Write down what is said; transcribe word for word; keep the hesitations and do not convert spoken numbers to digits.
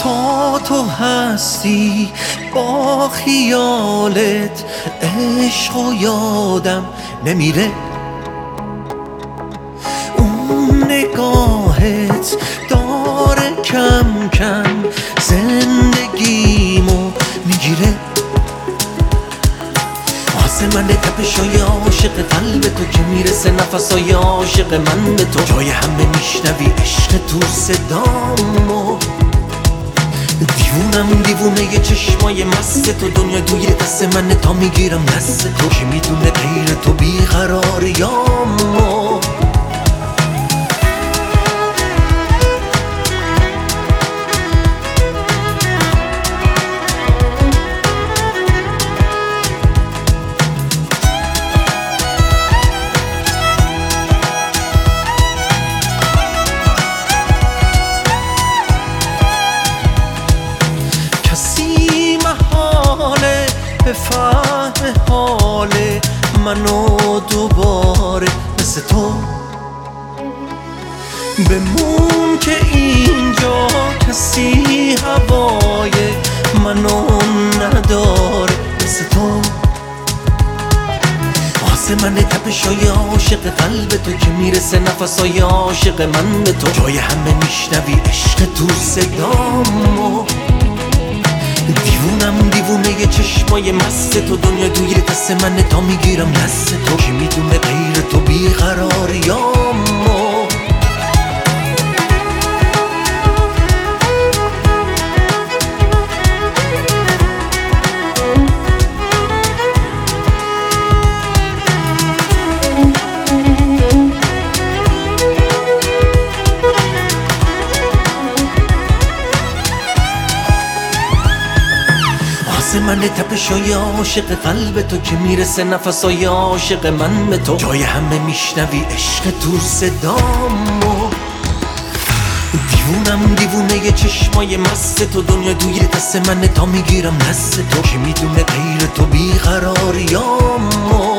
تا تو هستی با خیالت، عشق و یادم نمیره. اون نگاهت داره کم کم زندگیمو میگیره. من تپشای عاشق قلب تو که میرسه نفسای عاشق من به تو. جای همه میشنوی عشق تو صدامو. دیوونم دیوونه ی چشمای مست تو. دنیا دوی دست من تا میگیرم دست تو. کی میدونه غیر تو بیقراریامو. کسی محاله به فهم حال منو دوباره مثل تو. بمون که اینجا کسی هوای منو نداره مثل تو. واسه من تپشای عاشق قلب تو که میرسه نفسای عاشق من به تو. جای همه میشنوی عشق تو صدامو. دیوونم دیوونه ی چشمای مست تو. دنیا دوی دست من تا میگیرم دست تو. کی میدونه غیر تو بیقراریامو. من تپشای عاشق قلب تو که میرسه نفسای عاشق من به تو. جای همه میشنوی عشق تو صدامو. دیوونم دیوونه ی چشمای مست تو. دنیا دوی دست من تا میگیرم دست تو. کی میدونه غیر تو بیقراریامو.